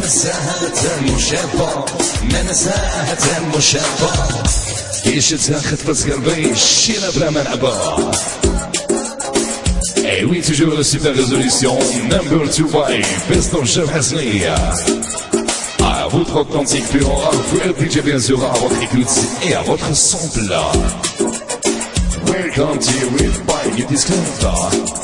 نساهة المشابه ما نساهة المشابه كيش تاخد بس قلبي شينا بلا ما نعبا. Et oui, toujours le super résolution number 2 by Beston Chef Hasni. À votre authentique pur, vous DJ bien sûr à votre écoute et à votre son plat. Welcome to you with by you discover.